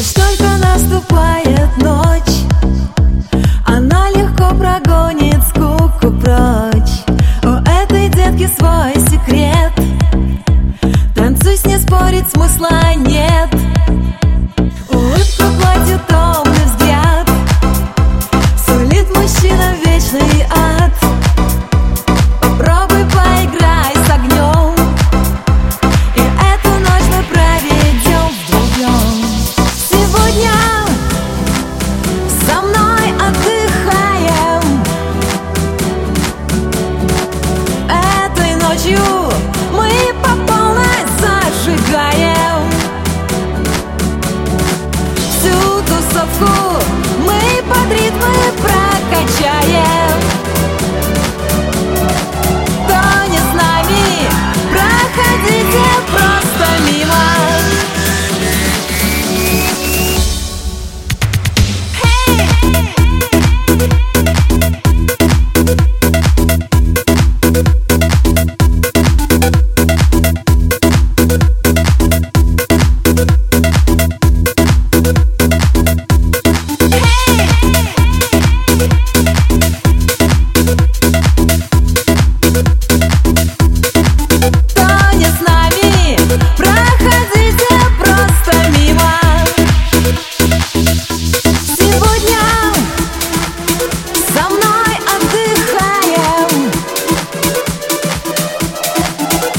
Только наступает ночь, она легко прогонит скуку прочь. У этой детки свой секрет, танцуй с ней, спорить смысла нет. Улыбка платье, томный взгляд, сулит мужчинам вечный ад. Попробуй поиграй с огнем, и эту ночь мы проведем вдвоем. Сегодня со мной отдыхаем, этой ночью мы по полной зажигаем. Всю тусовку мы под ритмы прокачаем. Кто не с нами, проходите просто мимо.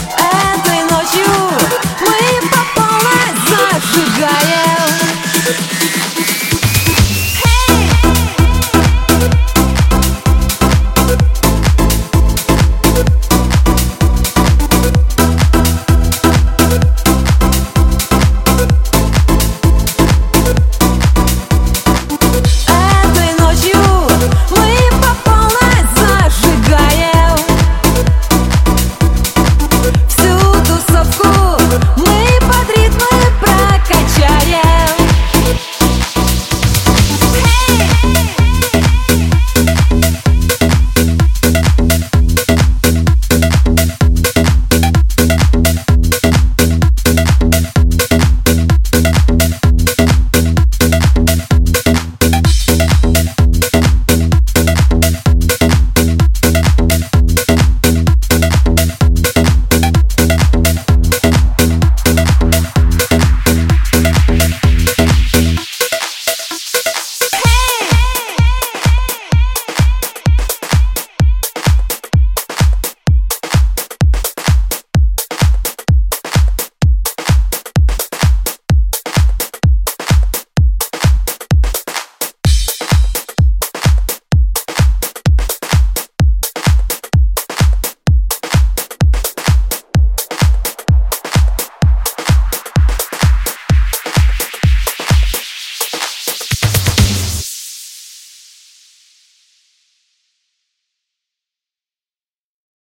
Мы по полной зажигаем.